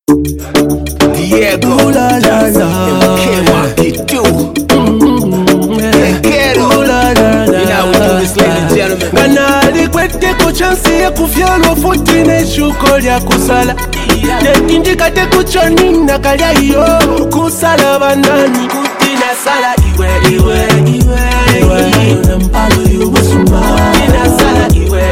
Diego, la la la, K-Wakitu, Kero. You know how we do this, ladies and gentlemen. Ganali kwete kuchansi ya kufyalwa futi ne shuko lya kusala Netindika te kuchonina kalya iyo kusala banani Kutina sala iwe Nampalo yubusuma Kutina sala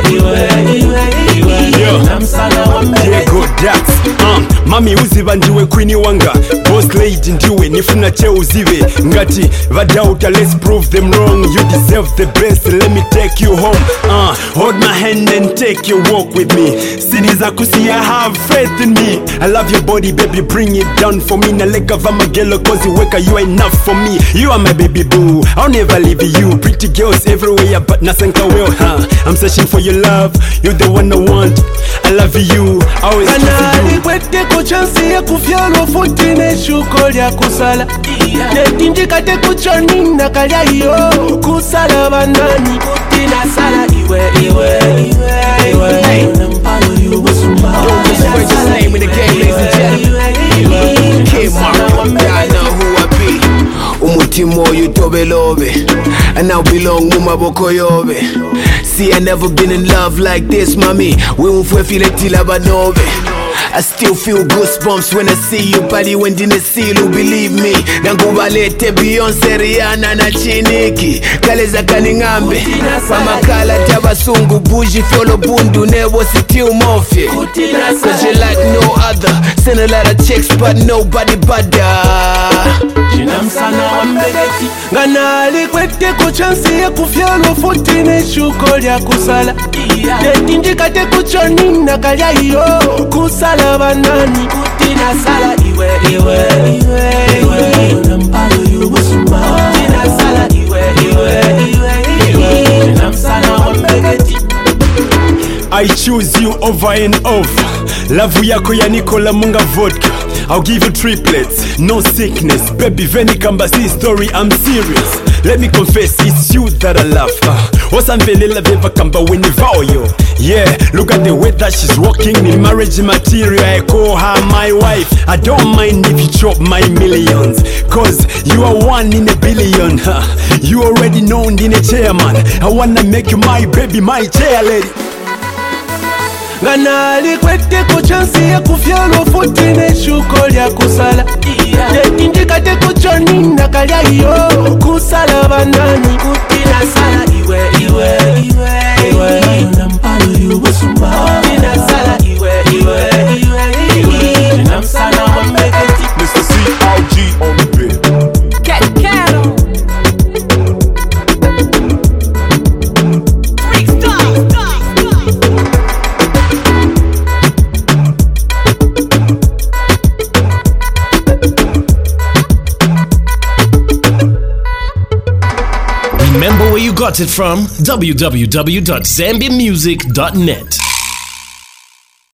iwe Namsala wambe Diego Dax, mami uziva ndiwe queenie wanga Boss lady ndiwe nifuna che uzive Ngati vadauta let's prove them wrong You deserve the best, let me take you home Hold my hand and take your walk with me Siniza kusiya, have faith in me I love your body baby, bring it down for me Naleka vamagelo cause you weka, you are enough for me You are my baby boo, I'll never leave you Pretty girls everywhere but nasanka well I'm searching for your love, you're the one I want I love you, always choose Ganali you kwete kuchansi ya kufyalwa futi ne shuko lya kusala Netindika te kuchonina kalya iyo kusala banani Kutina sala iwe Nampalo yubusuma Don't disgrace his name in the game, ladies and gentlemen. K-Mark, y'all know who I be. Umutimo yutobelobe, and now belong mumaboko yobe. See, I never been in love like this, mommy. We won't feel it till I still feel goosebumps when I see you body when didn't see you, believe me. Nangubalete Beyonce, Rihanna na Chiniki Kaleza kaningambe Pamakala tabasungu buji Fyolo bundu nebo sitiu mofye Cause you like no other Send a lot of chicks but nobody bother Namsana wambeleti Ganali kwete kuchansi ya kufyalwa futi ne shuko lya kusala Netindika te kuchonina kalya iyo kusala banani Kutina sala iwe Nampalo yubusuma Kutina sala iwe Namsana wambeleti I choose you over and over Love yako ya Nikola Munga vodka I'll give you triplets, no sickness Baby veni kamba see story, I'm serious Let me confess, it's you that I love Wasamvelela veva kamba weni voyo Yeah, look at the way that she's walking in marriage material I call her my wife I don't mind if you chop my millions Cause you are one in a billion You already known in a chairman I wanna make you my baby, my chair lady Ganali kwete kuchansi ya kufyalwa futi ne shuko lya kusala Netindika te kuchonina kalya iyo kusala banani Kutina sala iwe Nampalo yubusuma Kutina sala iwe Namsana wambegeti Mr. CRG on the bit Remember where you got it from? www.zambiamusic.net